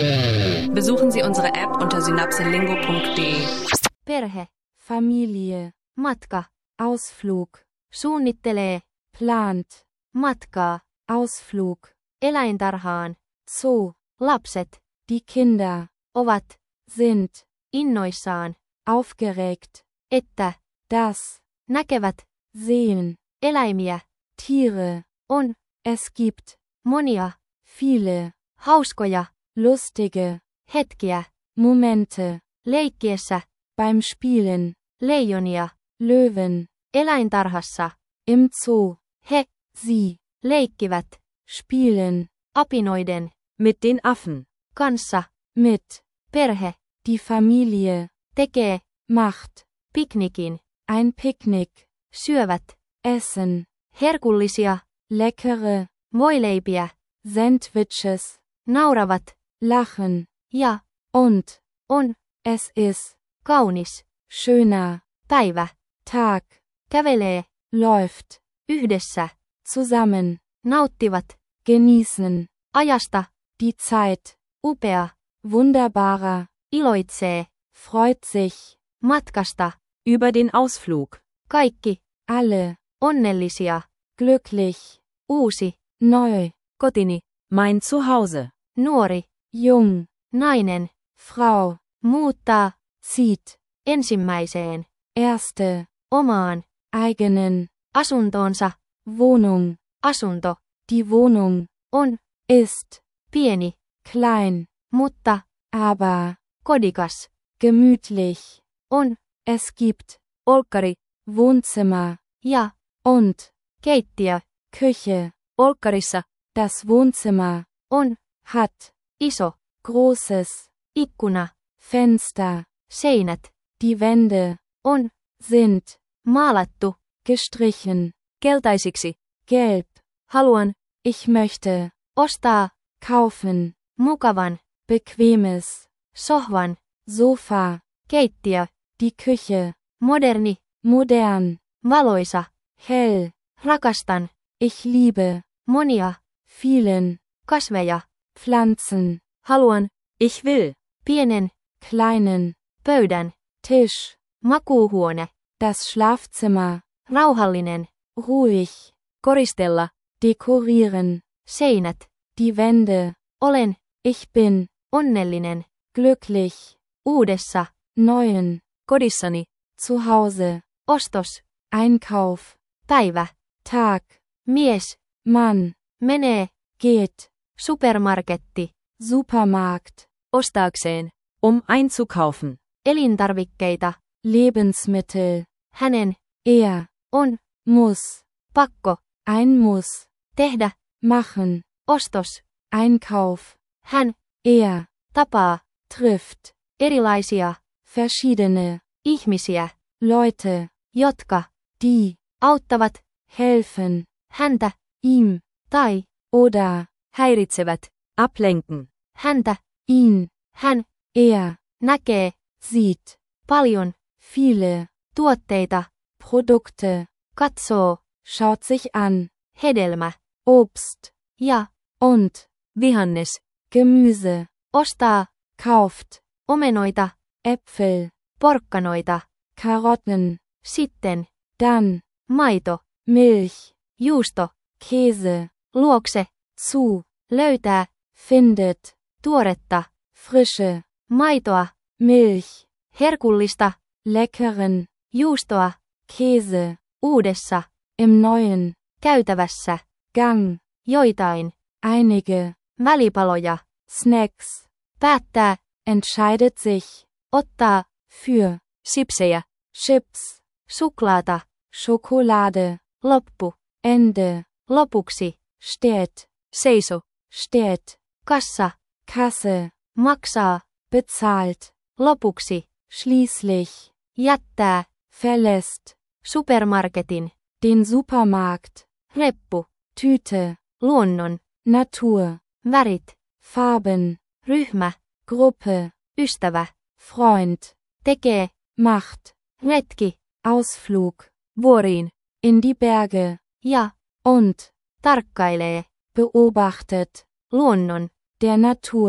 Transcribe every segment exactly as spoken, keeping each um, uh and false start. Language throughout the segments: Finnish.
Besuchen Sie unsere App unter synapselingo punkt de. Perhe, Familie, matka, Ausflug, suunnittelee, plant, matkaa, Ausflug, eläintarhaan, Zoo, lapset, die Kinder, ovat, sind, innoissaan, aufgeregt, että, das, näkevät, sehen, eläimiä, Tiere, on, es gibt, monia, viele, hauskoja, lustige, hetkiä, Momente, leikkiessä, beim Spielen, leijonia, Löwen, eläintarhassa, im Zoo, he, sie, leikkivät, spielen, apinoiden, mit den Affen, kanssa, mit, perhe, die Familie, tekee, macht, piknikin, ein Picknick, syövät, essen, herkullisia, leckere, voileipiä, Sandwiches, nauravat, lachen, ja, und, on, es ist, kaunis, schöner, päivä, Tag, kävelee, läuft, yhdessä, zusammen, nauttivat, genießen, ajasta, die Zeit, upea, wunderbarer, iloitsee, freut sich, matkasta, über den Ausflug, kaikki, alle, onnellisia, glücklich, uusi, neu, kotini, mein Zuhause, nuori, jung, nainen, Frau, muuttaa, zieht, ensimmäiseen, erste, omaan, eigenen, asuntoonsa, Wohnung, asunto, die Wohnung, on, ist, pieni, klein, mutta, aber, kodikas, gemütlich, on, es gibt, olkkari, Wohnzimmer, ja, und, keittiö, Küche, olkkarissa, das Wohnzimmer, on, hat, iso, großes, ikkuna, Fenster, seinät, die Wände, on, sind, maalattu, gestrichen, keltaisiksi, gelb, haluan, ich möchte, ostaa, kaufen, mukavan, bequemes, sohvan, Sofa, keittiö, die Küche, moderni, modern, valoisa, hell, rakastan, ich liebe, monia, vielen, kasveja, Pflanzen, haluan, ich will, pienen, kleinen, pöydän, Tisch, makuuhuone, das Schlafzimmer, rauhallinen, ruhig, koristella, dekorieren, seinät, die Wände, olen, ich bin, onnellinen, glücklich, uudessa, neuen, kodissani, zu Hause, ostos, Einkauf, päivä, Tag, mies, Mann, menee, geht, supermarketti, Supermarkt, ostaakseen, um einzukaufen, elintarvikkeita, Lebensmittel, hänen, er, on, muss, pakko, ein muss, tehdä, machen, ostos, Einkauf, hän, er, tapaa, trifft, erilaisia, verschiedene, ihmisiä, Leute, jotka, die, auttavat, helfen, häntä, ihm, tai, oder, häiritsevät, ablenken, häntä, ihn, hän, er, näkee, sieht, paljon, viele, tuotteita, Produkte, katsoo, schaut sich an, hedelmä, Obst, ja, und, vihannes, Gemüse, ostaa, kauft, omenoita, Äpfel, porkkanoita, Karotten, sitten, dann, maito, Milch, juusto, Käse, luokse, zu, löytää, findet, tuoretta, frische, maitoa, Milch, herkullista, leckeren, juustoa, Käse, uudessa, im neuen, käytävässä, Gang, joitain, einige, välipaloja, Snacks, päättää, entscheidet sich, ottaa, für, sipsejä, Chips, suklaata, Schokolade, loppu, Ende, lopuksi, steht, seiso, steht, kassa, Kasse, maksaa, bezahlt, lopuksi, schließlich, jättää, verlässt, supermarketin, den Supermarkt, reppu, Tüte, luonnon, Natur, värit, Farben, ryhmä, Gruppe, ystävä, Freund, tekee, macht, retki, Ausflug, vuoriin, in die Berge, ja, und, tarkkailee, beobachtet, luonnon, der Natur,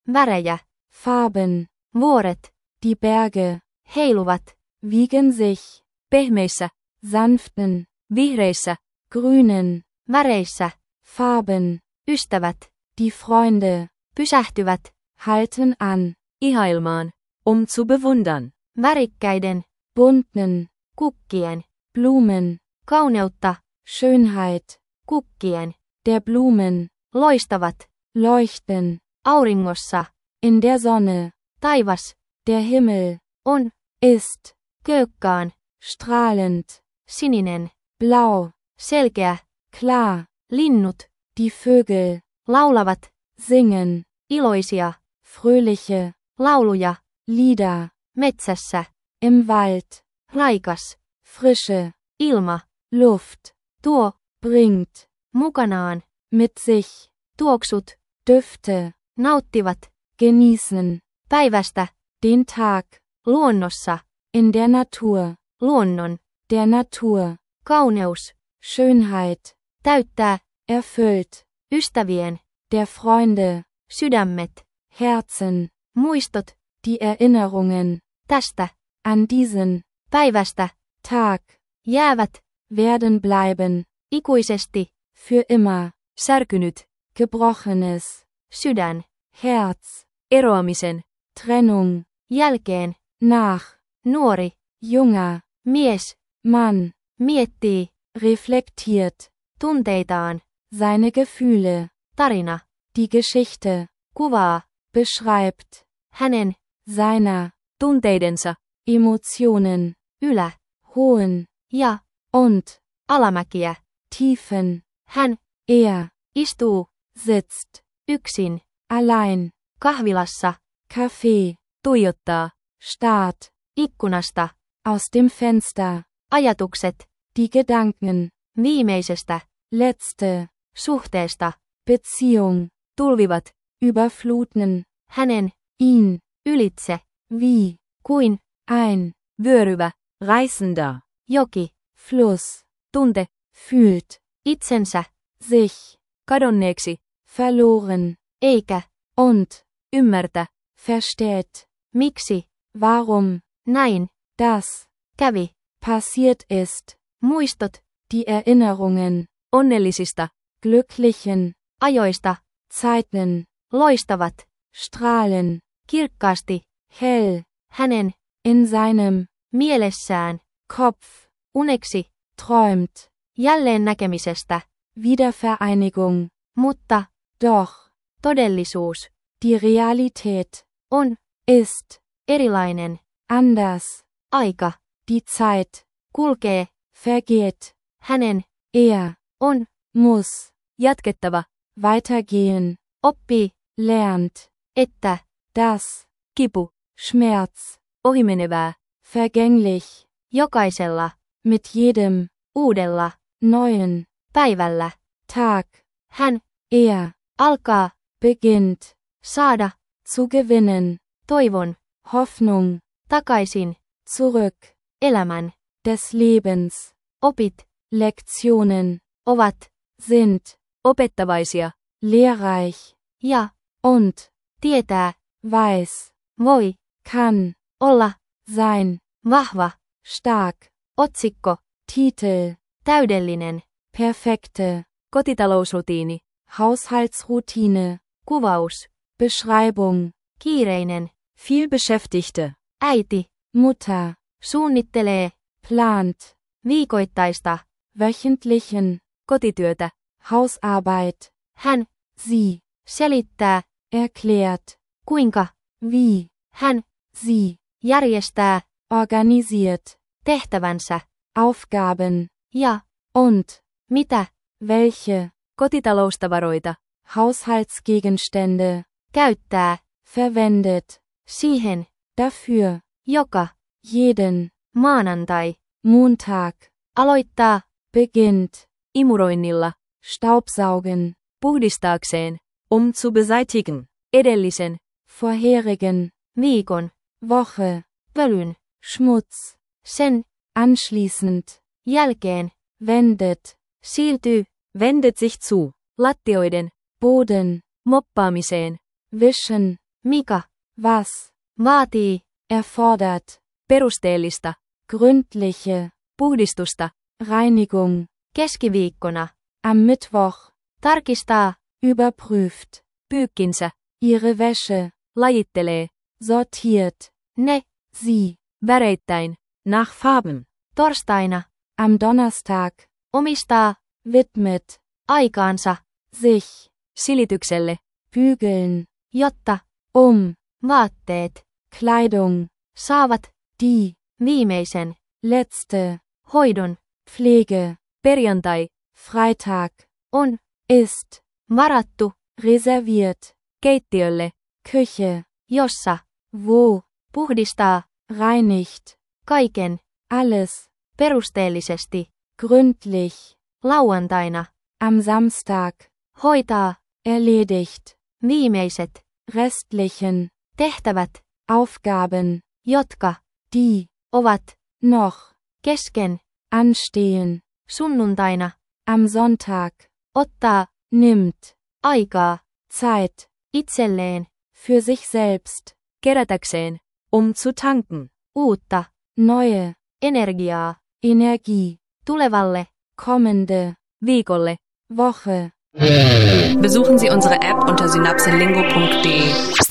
Värejä. Farben. Vuoret. Die Berge. Heiluvat. Wiegen sich. Pehmeissä. Sanften. Vihreissä. Grünen. Väreissä. Farben. Ystävät. Die Freunde. Pysähtyvät. Halten an. Ihailmaan. Um zu bewundern. Värikkäiden. Bunten. Kukkien. Blumen. Kauneutta. Schönheit. Kukkien. Der Blumen. Loistavat. Leuchten. Auringossa. In der Sonne. Taivas. Der Himmel. On. Ist. Köykkaan. Strahlend. Sininen. Blau. Selkeä. Klar. Linnut. Die Vögel. Laulavat. Singen. Iloisia. Fröhliche. Lauluja. Lieder. Metsässä. Im Wald. Raikas. Frische. Ilma. Luft. Tuo. Bringt. Mukanaan. Mit sich. Tuoksut. Düfte. Nauttivat. Genießen. Päivästä. Den Tag. Luonnossa. In der Natur. Luonnon. Der Natur. Kauneus. Schönheit. Täyttää. Erfüllt. Ystävien. Der Freunde. Sydämet. Herzen. Muistot. Die Erinnerungen. Tästä. An diesen. Päivästä. Tag. Jäävät. Werden bleiben. Ikuisesti. Für immer. Särkynyt. Gebrochenes. Sydän. Herz. Eroamisen. Trennung. Jälkeen. Nach. Nuori. Junger. Mies. Mann. Miettii. Reflektiert. Tunteitaan. Seine Gefühle. Tarina. Die Geschichte. Kuvaa. Beschreibt. Hänen. Seiner. Tunteidensa. Emotionen. Ylä. Hohen. Ja. Und. Alamäkiä. Tiefen. Hän. Er. Istuu. Sitzt. Yksin. Allein. Kahvilassa. Café. Tuijottaa. Start. Ikkunasta. Aus dem Fenster. Ajatukset. Die Gedanken. Viimeisestä. Letzte. Suhteesta. Beziehung. Tulvivat. Überfluten. Hänen. Ihn. Ylitse. Wie. Kuin. Ein. Vyöryvä. Reißender. Joki. Fluss. Tunte. Fühlt. Itsensä. Sich. Kadonneeksi. Verloren. Eikä. Und. Ymmärtä. Versteht. Miksi. Warum. Näin. Das. Kävi. Passiert ist. Muistot. Die Erinnerungen. Onnellisista. Glücklichen. Ajoista. Zeiten. Loistavat. Strahlen. Kirkkaasti. Hell. Hänen. In seinem. Mielessään. Kopf. Uneksi. Träumt. Jälleen näkemisestä. Wiedervereinigung. Mutta. Doch. Todellisuus. Die Realität. On. Ist. Erilainen. Anders. Aika. Die Zeit. Kulkee. Vergeht. Hänen. Er. On. Muss. Jatkettava. Weitergehen. Oppii. Lernt. Että. Das. Kipu. Schmerz. Ohimenevää. Vergänglich. Jokaisella. Mit jedem. Uudella. Neuen. Päivällä. Tag. Hän. Er. Alkaa. Beginnt. Saada. Zu gewinnen. Toivon. Hoffnung. Takaisin. Zurück. Elämän. Des Lebens. Opit. Lektionen. Ovat. Sind. Opettavaisia. Lehrreich. Ja. Und. Tietää. Weiß. Voi. Kann. Olla. Sein. Vahva. Stark. Otsikko. Titel. Täydellinen. Perfekte. Kotitalousrutiini. Haushaltsroutine. Kuvaus. Beschreibung. Kiireinen. Vielbeschäftigte. Äiti. Mutter. Suunnittelee. Plant. Viikoittaista. Wöchentlichen. Kotityötä. Hausarbeit. Hän. Sie. Selittää. Erklärt. Kuinka. Wie. Hän. Sie. Järjestää. Organisiert. Tehtävänsä. Aufgaben. Ja. Und. Mitä. Welche. Kotitaloustavaroita. Haushaltsgegenstände. Käyttää. Verwendet. Siihen. Dafür. Joka. Jeden. Maanantai. Montag. Aloittaa. Beginnt. Imuroinnilla. Staubsaugen. Puhdistaakseen. Um zu beseitigen. Edellisen. Vorherigen. Viikon. Woche. Pölyn. Schmutz. Sen. Anschließend. Jälkeen. Wendet. Siirtyy. Wendet sich zu. Lattioiden. Boden. Moppaamiseen. Wischen. Mikä? Was? Vaatii. Erfordert. Perusteellista. Gründliche. Puhdistusta. Reinigung. Keskiviikkona. Am Mittwoch. Tarkistaa. Überprüft. Pyykkinsä. Ihre Wäsche. Lajittelee. Sortiert. Ne. Sie. Väreittäin. Nach Farben. Torstaina. Am Donnerstag. Omistaa. Widmet. Aikaansa. Sich. Silitykselle. Bügeln. Jotta. Um. Vaatteet. Kleidung. Saavat. Die. Viimeisen. Letzte. Hoidon. Pflege. Perjantai. Freitag. On. Ist. Varattu. Reserviert. Keittiölle. Küche. Jossa. Wo. Puhdistaa. Reinigt. Kaiken. Alles. Perusteellisesti. Gründlich. Lauantaina. Am Samstag. Hoitaa. Erledigt. Viimeiset. Restlichen. Tehtävät. Aufgaben. Jotka. Die. Ovat. Noch. Kesken. Anstehen. Sunnuntaina. Am Sonntag. Ottaa. Nimmt. Aikaa. Zeit. Itselleen. Für sich selbst. Kerätäkseen. Um zu tanken. Uutta. Neue. Energiaa. Energie. Tulevalle. Kommende. Viikolle. Woche. Besuchen Sie unsere App unter synapselingo punkt de.